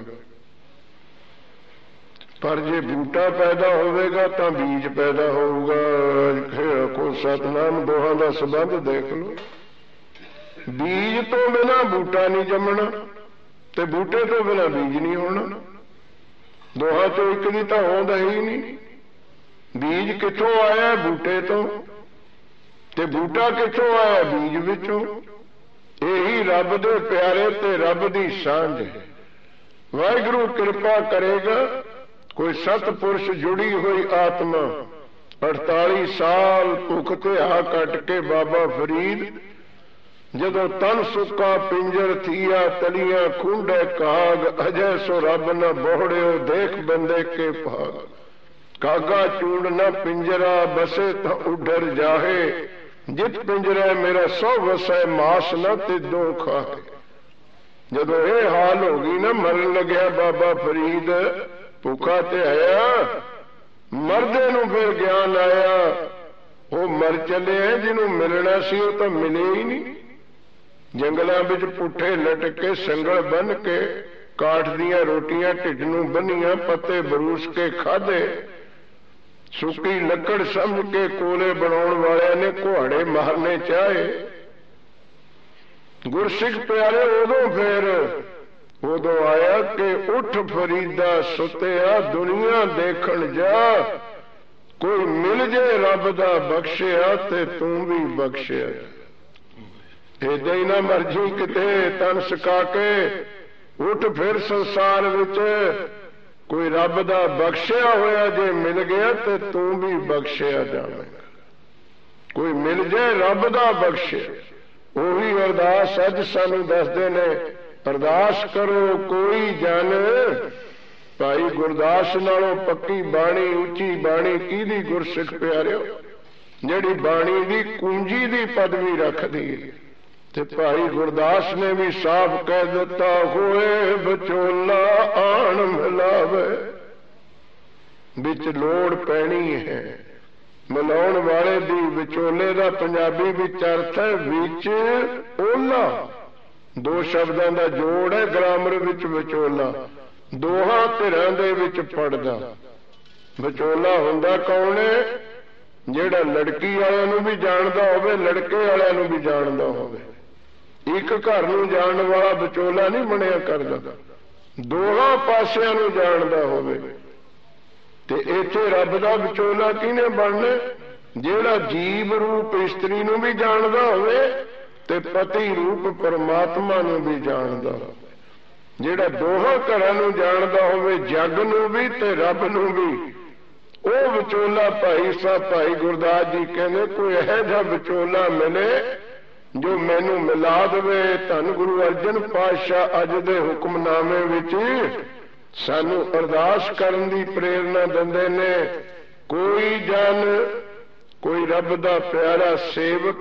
ਪਰ ਜੇ ਬੂਟਾ ਪੈਦਾ ਹੋਵੇਗਾ ਤਾਂ ਬੀਜ ਪੈਦਾ ਹੋਊਗਾ। ਕੋ ਸਤਨਾਮ, ਦੋਹਾਂ ਦਾ ਸੰਬੰਧ ਦੇਖ ਲਓ। ਬੀਜ ਤੋਂ ਬਿਨਾਂ ਬੂਟਾ ਨਹੀਂ ਜੰਮਣਾ, ਤੇ ਬੂਟੇ ਤੋਂ ਬਿਨਾਂ ਬੀਜ ਨਹੀਂ ਹੋਣਾ। ਦੋਹਾਂ ਚੋਂ ਇੱਕ ਦੀ ਤਾਂ ਹੋਂਦ ਹੀ ਨਹੀਂ। ਬੀਜ ਕਿੱਥੋਂ ਆਇਆ? ਬੂਟੇ ਤੋਂ। ਤੇ ਬੂਟਾ ਕਿੱਥੋਂ ਆਇਆ? ਬੀਜ ਵਿੱਚੋਂ। ਇਹੀ ਰੱਬ ਦੇ ਪਿਆਰੇ ਤੇ ਰੱਬ ਦੀ ਸਾਂਝ ਹੈ। ਵਾਹਿਗੁਰੂ ਕਿਰਪਾ ਕਰੇਗਾ। ਕੋਈ ਸਤਪੁਰਸ਼ ਜੁੜੀ ਹੋਈ ਆਤਮਾ ਅਠਤਾਲੀ ਸਾਲ ਭੁੱਖ ਤੇ ਆ ਕੱਟ ਕੇ ਬਾਬਾ ਫਰੀਦ ਜਦੋਂ ਤਨ ਸੁੱਕਾ ਪਿੰਜਰ ਥੀਆ ਤਲੀਆਂ ਖੁੰਡੇ ਕਾਗ ਅਜੈ ਸੋ ਰੱਬ ਨ ਬੋਹੜਿਓ ਦੇਖ ਬੰਦੇ ਕੇ ਭਾਗ। ਕਾਗਾ ਚੂੜ ਨ ਪਿੰਜਰਾ ਬਸੇ ਤਾਂ ਉੱਡਰ ਜਾਹੇ ਜਿਤ ਪਿੰਜਰਾ ਮੇਰਾ ਸੋ ਵਸੈ ਮਾਸ ਨ ਤਿੱਦੋਂ ਖਾਏ। ਜਦੋਂ ਇਹ ਹਾਲ ਹੋ ਗਈ ਨਾ, ਮਰਨ ਲੱਗਿਆ ਬਾਬਾ ਫਰੀਦ, ਭੁੱਖਾ ਤੇ ਆਇਆ, ਮਰਦੇ ਨੂੰ ਫਿਰ ਗਿਆਨ ਆਇਆ ਉਹ ਮਰ ਚੱਲਿਆ। ਜਿਹਨੂੰ ਮਿਲਣਾ ਸੀ ਉਹ ਤਾਂ ਮਿਲੇ ਹੀ ਨਹੀਂ। ਜੰਗਲਾਂ ਵਿੱਚ ਪੁੱਠੇ ਲਟਕੇ, ਸੰਗਲ ਬੰਨ ਕੇ, ਕਾਠ ਦੀਆਂ ਰੋਟੀਆਂ ਢਿੱਡ ਨੂੰ ਬੰਨੀਆਂ, ਪੱਤੇ ਬਰੂਸ ਕੇ ਖਾਧੇ, ਸੁੱਕੀ ਲੱਕੜ ਸਮਝ ਕੇ ਕੋਲੇ ਬਣਾਉਣ ਵਾਲਿਆਂ ਨੇ ਕੁਹਾੜੇ ਮਾਰਨੇ ਚਾਹੇ। ਗੁਰਸਿੱਖ ਪਿਆਰੇ ਉਦੋਂ ਫਿਰ ਉਦੋਂ ਆਇਆ ਕਿ ਉੱਠ ਫਰੀਦਾ ਸੁੱਤਿਆ ਦੁਨੀਆ ਦੇਖਣ ਜਾ, ਕੋਈ ਮਿਲ ਜੇ ਰੱਬ ਦਾ ਬਖਸ਼ਿਆ ਤੇ ਤੂੰ ਵੀ ਬਖਸ਼ਿਆ। ਏਦਾਂ ਹੀ ਨਾ ਮਰਜੀ ਕਿਤੇ ਤਨ ਸਕਾ ਕੇ ਉੱਠ ਫਿਰ ਸੰਸਾਰ ਵਿੱਚ ਕੋਈ ਰੱਬ ਦਾ ਬਖਸ਼ਿਆ ਹੋਇਆ ਜੇ ਮਿਲ ਗਿਆ ਤੇ ਤੂੰ ਵੀ ਬਖਸ਼ਿਆ ਜਾਵੇਂਗਾ। ਕੋਈ ਮਿਲ ਜਾਏ ਰੱਬ ਦਾ ਬਖਸ਼ਿਆ, ਉਹੀ ਅਰਦਾਸ ਅੱਜ ਸਾਨੂੰ ਦੱਸਦੇ ਨੇ, ਅਰਦਾਸ ਕਰੋ ਕੋਈ ਜਨ। ਭਾਈ ਗੁਰਦਾਸ ਨਾਲੋਂ ਪੱਕੀ ਬਾਣੀ, ਉੱਚੀ ਬਾਣੀ ਕਿਹਦੀ ਗੁਰਸਿੱਖ ਪਿਆਰਿਓ? ਜਿਹੜੀ ਬਾਣੀ ਦੀ ਕੁੰਜੀ ਦੀ ਪਦਵੀ ਰੱਖਦੀ ਹੈ। ਤੇ ਭਾਈ ਗੁਰਦਾਸ ਨੇ ਵੀ ਸਾਫ਼ ਕਹਿ ਦਿੱਤਾ, ਹੋਏ ਵਿਚੋਲਾ ਆਣ ਮਿਲਾਵੇ। ਵਿੱਚ ਲੋੜ ਪੈਣੀ ਹੈ, ਮਿਲਾਉਣ ਵਾਲੇ ਦੀ। ਵਿਚੋਲੇ ਦਾ ਪੰਜਾਬੀ ਵਿੱਚ ਅਰਥ ਹੈ ਵਿੱਚ ਓਲਾ। ਦੋ ਸ਼ਬਦਾਂ ਦਾ ਜੋੜ ਹੈ ਗ੍ਰਾਮਰ ਵਿੱਚ ਵਿਚੋਲਾ, ਦੋਹਾਂ ਧਿਰਾਂ ਦੇ ਵਿੱਚ ਪੜਦਾ। ਵਿਚੋਲਾ ਹੁੰਦਾ ਕੌਣ ਹੈ? ਜਿਹੜਾ ਲੜਕੀ ਵਾਲਿਆਂ ਨੂੰ ਵੀ ਜਾਣਦਾ ਹੋਵੇ, ਲੜਕੇ ਵਾਲਿਆਂ ਨੂੰ ਵੀ ਜਾਣਦਾ ਹੋਵੇ। ਇੱਕ ਘਰ ਨੂੰ ਜਾਣਨ ਵਾਲਾ ਵਿਚੋਲਾ ਨਹੀਂ ਬਣਿਆ ਕਰਦਾ, ਦੋਹਾਂ ਪਾਸਿਆਂ ਨੂੰ ਜਾਣਦਾ ਹੋਵੇ। ਤੇ ਇੱਥੇ ਰੱਬ ਦਾ ਵਿਚੋਲਾ ਕਿਹਨੇ ਬਣਨਾ? ਜਿਹੜਾ ਜੀਵ ਰੂਪ ਇਸਤਰੀ ਨੂੰ ਵੀ ਜਾਣਦਾ ਹੋਵੇ ਤੇ ਪਤੀ ਰੂਪ ਪਰਮਾਤਮਾ ਨੂੰ ਵੀ ਜਾਣਦਾ ਹੋਵੇ। ਜਿਹੜਾ ਦੋਹਾਂ ਘਰਾਂ ਨੂੰ ਜਾਣਦਾ ਹੋਵੇ, ਜਗ ਨੂੰ ਵੀ ਤੇ ਰੱਬ ਨੂੰ ਵੀ, ਉਹ ਵਿਚੋਲਾ ਭਾਈ ਸਾਹਿਬ ਭਾਈ ਗੁਰਦਾਸ ਜੀ ਕਹਿੰਦੇ ਕੋਈ ਇਹੋ ਜਿਹਾ ਵਿਚੋਲਾ ਮਿਲੇ ਜੋ ਮੈਨੂੰ ਮਿਲਾ ਦੇਵੇ। ਧੰਨ ਗੁਰੂ ਅਰਜਨ ਪਾਤਸ਼ਾਹ ਅੱਜ ਦੇ ਹੁਕਮਨਾਮੇ ਵਿੱਚ ਸਾਨੂੰ ਅਰਦਾਸ ਕਰਨ ਦੀ ਪ੍ਰੇਰਨਾ ਦਿੰਦੇ ਨੇ, ਕੋਈ ਜਨ, ਕੋਈ ਰੱਬ ਦਾ ਪਿਆਰਾ ਸੇਵਕ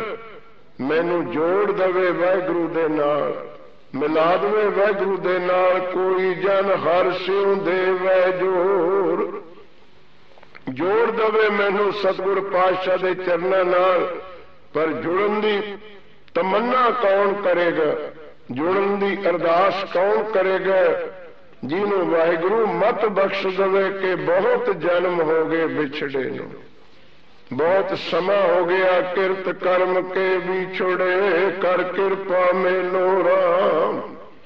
ਮੈਨੂੰ ਜੋੜ ਦੇਵੇ ਵਾਹਿਗੁਰੂ ਦੇ ਨਾਲ, ਮਿਲਾ ਦੇਵੇ ਵਾਹਿਗੁਰੂ ਦੇ ਨਾਲ। ਕੋਈ ਜਨ ਹਰ ਸਿਉ ਦੇਵੈ ਜੋਰ, ਜੋੜ ਦੇਵੇ ਮੈਨੂੰ ਸਤਿਗੁਰ ਪਾਤਸ਼ਾਹ ਦੇ ਚਰਨਾਂ ਨਾਲ। ਪਰ ਜੁੜਨ ਦੀ ਤਮੰਨਾ ਕੌਣ ਕਰੇਗਾ? ਜੁੜਨ ਦੀ ਅਰਦਾਸ ਕੌਣ ਕਰੇਗਾ? ਜਿਹਨੂੰ ਵਾਹਿਗੁਰੂ ਮਤ ਬਖਸ਼ ਦੇਵੇ ਕਿ ਬਹੁਤ ਜਨਮ ਹੋ ਗਏ ਵਿਛੜੇ ਨੂੰ, ਬਹੁਤ ਸਮਾਂ ਹੋ ਗਿਆ ਕਿਰਤ ਕਰਮ ਕੇ ਵਿਛੜੇ, ਕਰ ਕਿਰਪਾ ਮੇਲੋ ਰਾਮ।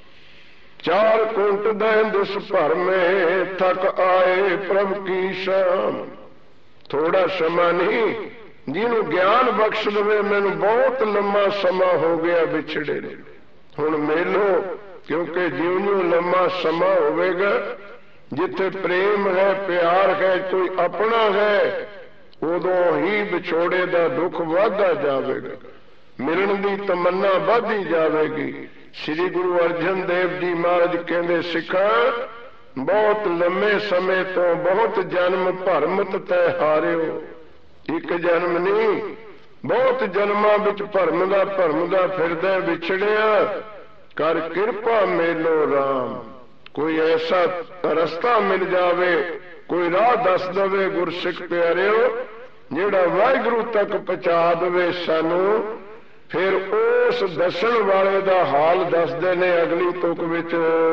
ਚਾਰ ਕੁੰਟ ਦੈਂ ਦਿਸ ਭਰ ਮੇ ਥਕ ਆਏ ਪ੍ਰਭ ਕੀ ਸ਼ਾਮ। ਥੋੜਾ ਸਮਾਂ ਨਹੀਂ, ਜਿਹਨੂੰ ਗਿਆਨ ਬਖਸ਼ ਦੇਵੇ ਮੈਨੂੰ ਬਹੁਤ ਲੰਮਾ ਸਮਾਂ ਹੋ ਗਿਆ ਵਿਛੜੇ ਨੂੰ, ਹੁਣ ਮੇਲੋ। ਕਿਉਂਕਿ ਜਿਉਂ ਜਿਉਂ ਲੰਮਾ ਸਮਾਂ ਹੋਵੇਗਾ, ਜਿੱਥੇ ਪ੍ਰੇਮ ਹੈ, ਪਿਆਰ ਹੈ, ਕੋਈ ਆਪਣਾ ਹੈ, ਉਦੋਂ ਹੀ ਵਿਛੋੜੇ ਦਾ ਦੁੱਖ ਵੱਧਦਾ ਜਾਵੇਗਾ, ਮਿਲਣ ਦੀ ਤਮੰਨਾ ਵੱਧਦੀ ਜਾਵੇਗੀ। ਸ੍ਰੀ ਗੁਰੂ ਅਰਜਨ ਦੇਵ ਜੀ ਮਹਾਰਾਜ ਕਹਿੰਦੇ, ਸਿੱਖਾਂ ਬਹੁਤ ਲੰਮੇ ਸਮੇਂ ਤੋਂ ਬਹੁਤ ਜਨਮ ਭਰਮਤ ਤੈ ਹਾਰਿਓ। ਇੱਕ ਜਨਮ ਨਹੀਂ, ਬਹੁਤ ਜਨਮਾਂ ਵਿੱਚ ਭਰਮ ਦਾ ਭਰਮ ਦਾ ਫਿਰਦਾ ਵਿਛੜਿਆ। ਕਰ ਕਿਰਪਾ ਮੇਲੋ ਰਾਮ। ਕੋਈ ਐਸਾ ਰਸਤਾ ਮਿਲ ਜਾਵੇ, ਕੋਈ ਰਾਹ ਦੱਸ ਦੇਵੇ ਗੁਰਸਿੱਖ ਪਿਆਰਿਓ, ਜਿਹੜਾ ਵਾਹਿਗੁਰੂ ਤੱਕ ਪਹੁੰਚਾ ਦੇਵੇ ਸਾਨੂੰ। ਫਿਰ ਉਸ ਦੱਸਣ ਵਾਲੇ ਦਾ ਹਾਲ ਦੱਸਦੇ ਨੇ ਅਗਲੀ ਤੁਕ ਵਿੱਚ,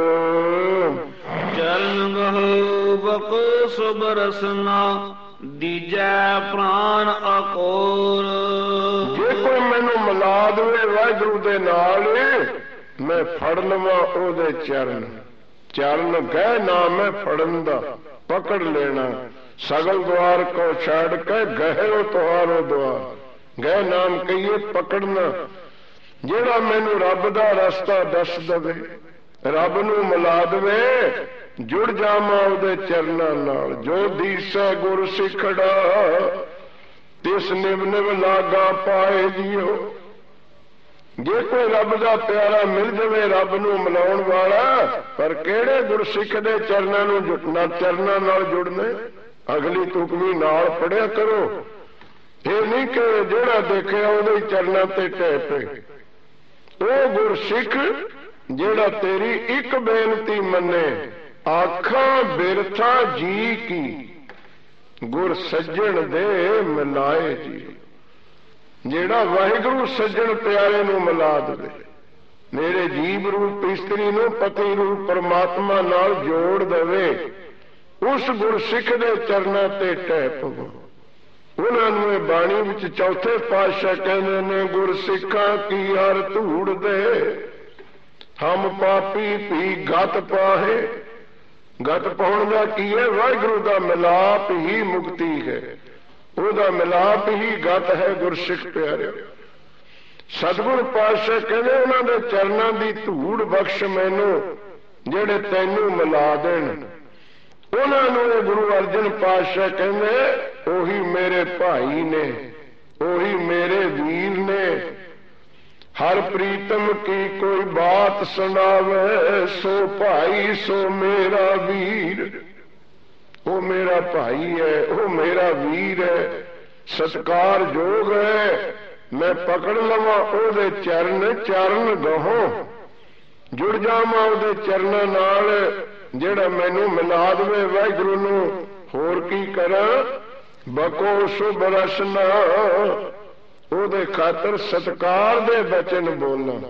ਚਰਨ ਗਹੁ ਬਕੁਸ ਬਰਸਨਾ ਦੀਜੈ ਪ੍ਰਾਣ ਅਕੋਰ। ਜੇ ਕੋਈ ਮੈਨੂੰ ਮਿਲਾ ਦੇਵੇ ਵਾਹਿਗੁਰੂ ਦੇ ਨਾਲ, ਮੈਂ ਫੜ ਲਵਾਂ ਉਹਦੇ ਚਰਨ। ਚਰਨ ਗਹਿ ਨਾ ਮੈਂ ਫੜਨ ਦਾ, ਪਕੜ ਲੈਣਾ। ਸਗਲ ਦੁਆਰ ਕੋ ਛੱਡ ਕੇ ਗਹਿਓ ਤੁਹਾਰੋ ਦੁਆਰ। ਗਹਿ ਨਾਮ ਕਹੀਏ ਪਕੜਨਾ। ਜਿਹੜਾ ਮੈਨੂੰ ਰੱਬ ਦਾ ਰਸਤਾ ਦੱਸ ਦੇਵੇ, ਰੱਬ ਨੂੰ ਮਿਲਾ ਦੇਵੇ, ਜੁੜ ਜਾਵਾਂ ਉਹਦੇ ਚਰਨਾਂ ਨਾਲ। ਜੋ ਦੀਸੈ ਗੁਰ ਸਿੱਖੜਾ ਤਿਸ ਨਿਵ ਨਿਵ ਲਾਗਾ ਪਾਏ ਜੀਓ। ਜੇ ਕੋਈ ਰੱਬ ਦਾ ਪਿਆਰਾ ਮਿਲ ਜਾਵੇ, ਰੱਬ ਨੂੰ ਮਿਲਾਉਣ ਵਾਲਾ, ਪਰ ਕਿਹੜੇ ਗੁਰਸਿੱਖ ਦੇ ਚਰਨਾਂ ਨੂੰ ਜੁਟਣਾ, ਚਰਨਾਂ ਨਾਲ ਜੁੜਨੇ। ਅਗਲੀ ਤੁਕ ਵੀ ਨਾਲ ਪੜਿਆ ਕਰੋ। ਇਹ ਨਹੀਂ ਕਿ ਜਿਹੜਾ ਦੇਖਿਆ ਉਹਦੇ ਚਰਨਾਂ ਤੇ ਢਹਿ ਪਏ। ਉਹ ਗੁਰਸਿੱਖ ਜਿਹੜਾ ਤੇਰੀ ਇੱਕ ਬੇਨਤੀ ਮੰਨੇ, ਆਖਾਂ ਬਿਰਥਾ ਜੀ ਕੀ ਗੁਰ ਸੱਜਣ ਦੇ ਮਿਲਾਏ ਜੀ। ਜਿਹੜਾ ਵਾਹਿਗੁਰੂ ਸੱਜਣ ਪਿਆਰੇ ਨੂੰ ਮਿਲਾ ਦੇਵੇ, ਮੇਰੇ ਜੀਵ ਰੂਪ ਇਸਤਰੀ ਨੂੰ ਪਤੀ ਰੂਪ ਪਰਮਾਤਮਾ ਨਾਲ ਜੋੜ ਦੇਵੇ, ਉਸ ਗੁਰਸਿੱਖ ਦੇ ਚਰਨਾਂ ਤੇ ਢਹਿ ਪਵੋ। ਉਹਨਾਂ ਨੂੰ ਇਹ ਬਾਣੀ ਵਿੱਚ ਚੌਥੇ ਪਾਤਸ਼ਾਹ ਕਹਿੰਦੇ ਨੇ, ਗੁਰਸਿੱਖਾਂ ਕੀ ਹਰ ਧੂੜ ਦੇ ਹਮ ਪਾਪੀ ਵੀ ਗਤ ਪਾਹੇ। ਗਤ ਪਾਉਣ ਦਾ ਕੀ ਹੈ? ਵਾਹਿਗੁਰੂ ਦਾ ਮਿਲਾਪ ਹੀ ਮੁਕਤੀ ਹੈ, ਉਹਦਾ ਮਿਲਾਪ ਹੀ ਗਤ ਹੈ ਗੁਰਸਿੱਖ ਪਿਆਰਿਓ। ਸਤਿਗੁਰ ਪਾਤਸ਼ਾਹ ਕਹਿੰਦੇ ਉਹਨਾਂ ਦੇ ਚਰਨਾਂ ਦੀ ਧੂੜ ਬਖਸ਼ ਮੈਨੂੰ, ਜਿਹੜੇ ਤੈਨੂੰ ਮਿਲਾ ਦੇਣ। ਉਹਨਾਂ ਨੂੰ ਇਹ ਗੁਰੂ ਅਰਜਨ ਪਾਤਸ਼ਾਹ ਕਹਿੰਦੇ ਉਹੀ ਮੇਰੇ ਭਾਈ ਨੇ, ਉਹੀ ਮੇਰੇ ਵੀਰ ਨੇ। ਹਰ ਪ੍ਰੀਤਮ ਕੀ ਕੋਈ ਬਾਤ ਸੁਣਾਵੇ, ਸੋ ਭਾਈ ਸੋ ਮੇਰਾ ਵੀਰ। ਉਹ ਮੇਰਾ ਭਾਈ ਹੈ, ਉਹ ਮੇਰਾ ਵੀਰ ਹੈ, ਸਤਿਕਾਰਯੋਗ ਹੈ। ਮੈਂ ਪਕੜ ਲਵਾਂ ਉਹਦੇ ਚਰਨ, ਚਰਨ ਗਹੋਂ ਜੁੜ ਜਾਵਾਂ ਉਹਦੇ ਚਰਨਾਂ ਨਾਲ, ਜਿਹੜਾ ਮੈਨੂੰ ਮਿਲਾ ਦੇਵੇ ਵਾਹਿਗੁਰੂ ਨੂੰ। ਹੋਰ ਕੀ ਕਰਾਂ? ਬਕੋ ਸੁਭ ਰਸਨਾ, ਉਹਦੇ ਖਾਤਰ ਸਤਿਕਾਰ ਦੇ ਬਚਨ ਬੋਲਣਾ।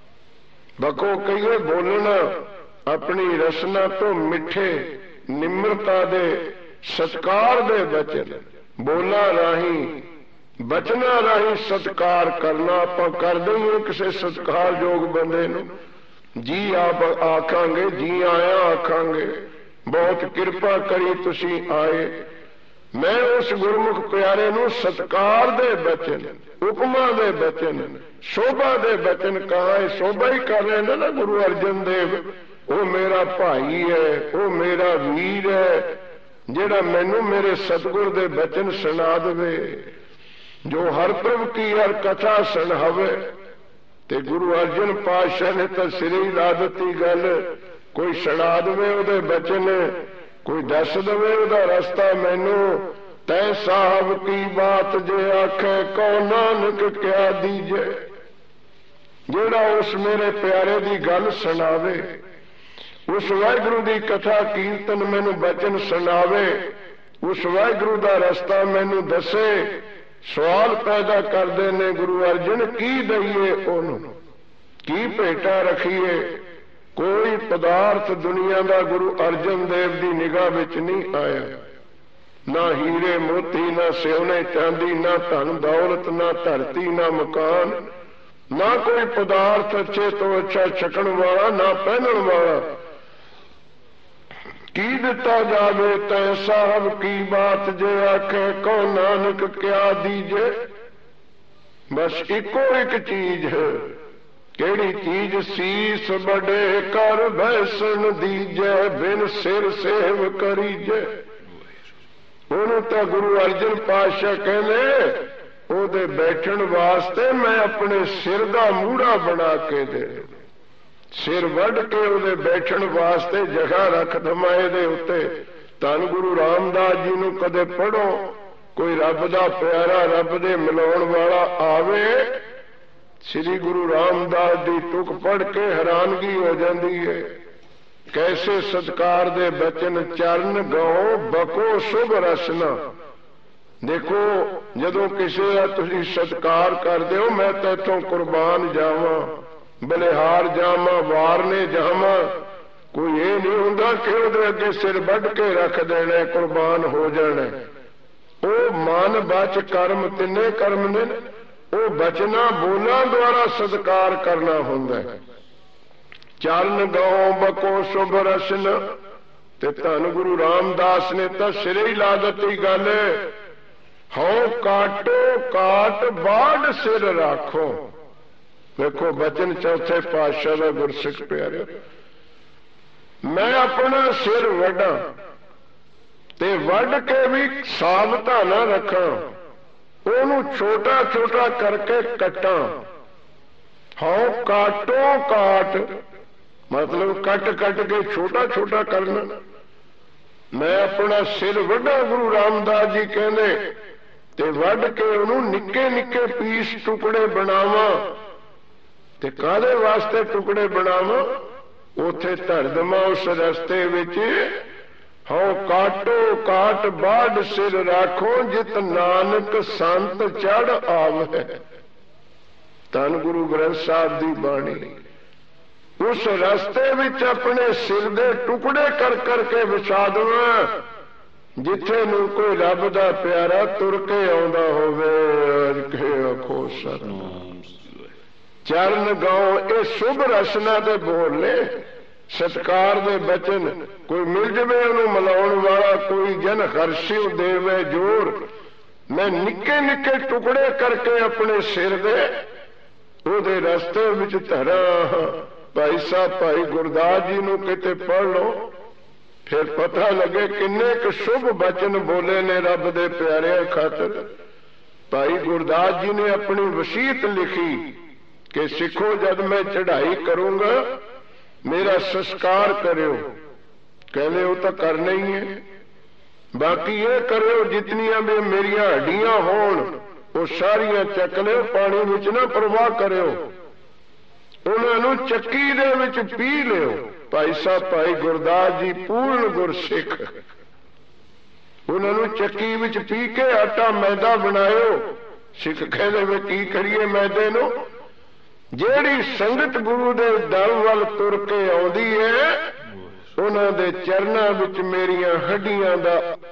ਬਕੋ ਕਹੀਏ ਬੋਲਣਾ, ਆਪਣੀ ਰਸਨਾ ਤੋਂ ਮਿੱਠੇ ਨਿਮਰਤਾ ਦੇ ਸਤਿਕਾਰ ਦੇ ਬਚਨ, ਬੋਲਾਂ ਰਾਹੀਂ ਬਚਨਾਂ ਰਾਹੀਂ ਸਤਿਕਾਰ ਕਰਨਾ। ਆਪਾਂ ਕਰਦੇ ਹੀ ਕਿਸੇ ਸਤਿਕਾਰਯੋਗ ਬੰਦੇ ਨੂੰ ਜੀ ਆਪ ਆਖਾਂਗੇ, ਜੀ ਆਇਆ ਆਖਾਂਗੇ, ਬਹੁਤ ਕਿਰਪਾ ਕਰੀ ਤੁਸੀਂ ਆਏ। ਮੈਂ ਉਸ ਗੁਰਮੁਖ ਪਿਆਰੇ ਨੂੰ ਸਤਿਕਾਰ ਦੇ ਬਚਨ, ਉਪਮਾ ਦੇ ਬਚਨ, ਸ਼ੋਭਾ ਦੇ ਬਚਨ ਕਹਾਂ। ਸ਼ੋਭਾ ਹੀ ਕਰ ਰਹੇ ਨੇ ਨਾ ਗੁਰੂ ਅਰਜਨ ਦੇਵ। ਉਹ ਮੇਰਾ ਭਾਈ ਹੈ, ਉਹ ਮੇਰਾ ਵੀਰ ਹੈ, ਜਿਹੜਾ ਮੈਨੂੰ ਮੇਰੇ ਸਤਿਗੁਰ ਦੇ ਬਚਨ ਸੁਣਾ ਦੇਵੇ। ਜੋ ਹਰ ਪ੍ਰਭ ਕੀ ਹਰ ਕਥਾ ਸੁਣਾਵੇ। ਤੇ ਗੁਰੂ ਅਰਜਨ ਪਾਤਸ਼ਾਹ ਨੇ ਤਾਂ ਸਿਰੇ ਹੀ ਲਾ ਦਿੱਤੀ ਗੱਲ। ਕੋਈ ਸੁਣਾ ਦੇਵੇ ਉਹਦੇ ਬਚਨ, ਕੋਈ ਦੱਸ ਦੇਵੇ ਉਹਦਾ ਰਸਤਾ ਮੈਨੂੰ। ਤੈ ਸਾਹਿਬ ਕੀ ਬਾਤ ਜੇ ਆਖੇ, ਕਉ ਨਾਨਕ ਕਿਆ ਦੀਜੇ। ਜਿਹੜਾ ਉਸ ਮੇਰੇ ਪਿਆਰੇ ਦੀ ਗੱਲ ਸੁਣਾਵੇ, ਉਸ ਵਾਹਿਗੁਰੂ ਦੀ ਕਥਾ ਕੀਰਤਨ ਮੈਨੂੰ ਬਚਨ ਸੁਣਾਵੇ, ਉਸ ਵਾਹਿਗੁਰੂ ਦਾ ਰਸਤਾ ਮੈਨੂੰ ਦੱਸੇ। ਸਵਾਲ ਪੈਦਾ ਕਰਦੇ ਨੇ ਗੁਰੂ ਅਰਜਨ, ਕੀ ਦਈਏ ਉਹਨੂੰ, ਕੀ ਭੇਟਾ ਰੱਖੀਏ। ਕੋਈ ਪਦਾਰਥ ਦੁਨੀਆ ਦਾ ਗੁਰੂ ਅਰਜਨ ਦੇਵ ਦੀ ਨਿਗਾਹ ਵਿੱਚ ਨਹੀਂ ਆਇਆ। ਨਾ ਹੀਰੇ ਮੋਤੀ, ਨਾ ਸਿਉਨੇ ਚਾਂਦੀ, ਨਾ ਧਨ ਦੌਲਤ, ਨਾ ਧਰਤੀ, ਨਾ ਮਕਾਨ, ਨਾ ਕੋਈ ਪਦਾਰਥ ਅੱਛੇ ਤੋਂ ਅੱਛਾ ਛਕਣ ਵਾਲਾ, ਨਾ ਪਹਿਨਣ ਵਾਲਾ। ਕੀ ਦਿੱਤਾ ਜਾਵੇ ਤੈ ਸਾਹਿਬ ਕੀ ਬਾਤ ਜੇ ਆਖੇ, ਕਉ ਨਾਨਕ ਕਿਆ ਦੀਜੇ। ਬਸ ਇੱਕੋ ਇੱਕ ਚੀਜ਼ ਹੈ। ਕਿਹੜੀ ਚੀਜ਼? ਸੀਸ ਬੜੇ ਕਰ ਬੈਸਣ ਦੀਜੇ, ਬਿਨ ਸਿਰ ਸੇਵ ਕਰੀਜੇ। ਉਹਨੂੰ ਤਾਂ ਗੁਰੂ ਅਰਜਨ ਪਾਤਸ਼ਾਹ ਕਹਿੰਦੇ ਉਹਦੇ ਬੈਠਣ ਵਾਸਤੇ ਮੈਂ ਆਪਣੇ ਸਿਰ ਦਾ ਮੂੜਾ ਬਣਾ ਕੇ ਦੇ, ਸਿਰ ਵੱਢ ਕੇ ਉਹਦੇ ਬੈਠਣ ਵਾਸਤੇ ਜਗ੍ਹਾ ਰੱਖ ਦਵਾਂ ਇਹਦੇ ਉੱਤੇ। ਧੰਨ ਗੁਰੂ ਰਾਮਦਾਸ ਜੀ ਨੂੰ ਕਦੇ ਪੜ੍ਹੋ, ਕੋਈ ਰੱਬ ਦਾ ਪਿਆਰਾ, ਰੱਬ ਦੇ ਮਿਲਾਉਣ ਵਾਲਾ ਆਵੇ, ਸ੍ਰੀ ਗੁਰੂ ਰਾਮਦਾਸ ਦੀ ਤੁਕ ਪੜ੍ਹ ਕੇ ਹੈਰਾਨਗੀ ਹੋ ਜਾਂਦੀ ਹੈ। ਕੈਸੇ ਸਤਿਕਾਰ ਦੇ ਬਚਨ, ਚਰਨ ਗਉ ਬਕੋ ਸ਼ੁਭ ਰਸਨਾ। ਦੇਖੋ ਜਦੋਂ ਕਿਸੇ ਦਾ ਤੁਸੀਂ ਸਤਿਕਾਰ ਕਰਦੇ ਹੋ, ਮੈਂ ਤਾਂ ਇੱਥੋਂ ਕੁਰਬਾਨ ਜਾਵਾਂ, ਬਲਿਹਾਰ ਜਾਵਾਂ, ਵਾਰਨੇ ਜਾਵਾਂ, ਕੋਈ ਇਹ ਨਹੀਂ ਹੁੰਦਾ ਕਿ ਉਹਦੇ ਅੱਗੇ ਸਿਰ ਵੱਢ ਕੇ ਰੱਖ ਦੇਣਾ, ਕੁਰਬਾਨ ਹੋ ਜਾਣਾ। ਉਹ ਮਨ ਬਚ ਕਰਮ, ਤਿੰਨੇ ਕਰਮ ਨੇ। ਉਹ ਬਚਨਾ ਬੋਲਾਂ ਦੁਆਰਾ ਸਤਿਕਾਰ ਕਰਨਾ ਹੁੰਦਾ ਹੈ। ਚਰਨ ਗਉ ਬਕੋ ਸ਼ੁਭ ਰਸਨ। ਤੇ ਧੰਨ ਗੁਰੂ ਰਾਮਦਾਸ ਨੇ ਤਾਂ ਸਿਰੇ ਹੀ ਲਾ ਦਿੱਤੀ ਗੱਲ। ਹਉ ਕਾਟੋ ਕਾਟ ਬਾੜ ਸਿਰ ਰਾਖੋ। ਵੇਖੋ ਬਚਨ ਚੌਥੇ ਪਾਤਸ਼ਾਹ ਦਾ ਗੁਰਸਿੱਖ ਪਿਆਰਿਓ। ਮੈਂ ਆਪਣਾ ਸਿਰ ਵੱਢਾਂ ਤੇ ਵੱਢ ਕੇ ਵੀ ਸਾਵਧਾਨਾ ਰੱਖਾਂ, ਉਹਨੂੰ ਛੋਟਾ ਛੋਟਾ ਕਰਕੇ ਕੱਟਾਂ। ਹਉ ਕਾਟੋ ਕਾਟ ਮਤਲਬ ਕੱਟ ਕੱਟ ਕੇ ਛੋਟਾ ਛੋਟਾ ਕਰਨਾ। ਮੈਂ ਆਪਣਾ ਸਿਰ ਵੱਢਾਂ, ਗੁਰੂ ਰਾਮਦਾਸ ਜੀ ਕਹਿੰਦੇ, ਤੇ ਵੱਢ ਕੇ ਉਹਨੂੰ ਨਿੱਕੇ ਨਿੱਕੇ ਪੀਸ ਟੁਕੜੇ ਬਣਾਵਾਂ। ਤੇ ਕਾਹਦੇ ਵਾਸਤੇ ਟੁਕੜੇ ਬਣਾਵਾਂ? ਉੱਥੇ ਧਰ ਦੇਵਾਂ ਉਸ ਰਸਤੇ ਵਿੱਚ। ਹਉ ਕਾਟੋ ਕਾਟ ਬਾੜ ਸਿਰ ਰਾਖੋ, ਜਿਤ ਨਾਨਕ ਸੰਤ ਚੜ ਆਵੇ। ਧੰਨ ਗੁਰੂ ਗ੍ਰੰਥ ਸਾਹਿਬ ਦੀ ਬਾਣੀ। ਉਸ ਰਸਤੇ ਵਿੱਚ ਆਪਣੇ ਸਿਰ ਦੇ ਟੁਕੜੇ ਕਰ ਕਰਕੇ ਵਿਛਾ ਦੇਵਾਂ, ਜਿੱਥੇ ਨੂੰ ਕੋਈ ਰੱਬ ਦਾ ਪਿਆਰਾ ਤੁਰ ਕੇ ਆਉਂਦਾ ਹੋਵੇ। ਅਜ ਕੇ ਆਖੋ ਸਤਿਨਾਮ। ਚਰਨ ਗਉ ਇਹ ਸ਼ੁਭ ਰਸਨਾ ਦੇ ਬੋਲ ਨੇ, ਸਤਿਕਾਰ ਦੇ ਬਚਨ। ਕੋਈ ਮਿਲ ਜਵੇ ਉਹਨੂੰ ਮਿਲਾਉਣ ਵਾਲਾ, ਕੋਈ ਜਨ ਹਰਸ਼ਿਉ ਦੇਵੇ ਜੋਰ। ਮੈਂ ਨਿੱਕੇ ਨਿੱਕੇ ਟੁਕੜੇ ਕਰਕੇ ਆਪਣੇ ਸਿਰ ਦੇ ਉਹਦੇ ਰਸਤੇ ਵਿੱਚ ਧਰਾਂ। ਭਾਈ ਸਾਹਿਬ ਭਾਈ ਗੁਰਦਾਸ ਜੀ ਨੂੰ ਕਿਤੇ ਪੜ੍ਹ ਲਓ, फिर पता लगे किन्ने क शुभ बचन बोले ने रब दे प्यारिਆਂ खातर। भाई गुरदास जी ने अपनी वसीयत लिखी कि सिखो जब मैं चढ़ाई करूंगा मेरा संस्कार करो। कहने वो तो करना ही है, बाकी ये करो जितनियां भी मेरिया हड्डियां होन वो सारिया चक लो, पानी विच ना प्रवाह करो, उन्होंने चक्की दे विच पी लियो। भाई साहब भाई गुरदास जी पूर्ण गुरसिख, उन्होंने चक्की विच पी के आटा मैदा बनायो। सिख कहते वे की करिए मैदे नो, जेड़ी संगत गुरु दे दल वल तुर के आउंदी है उन्हां दे चरनां विच मेरियां हड्डियां दा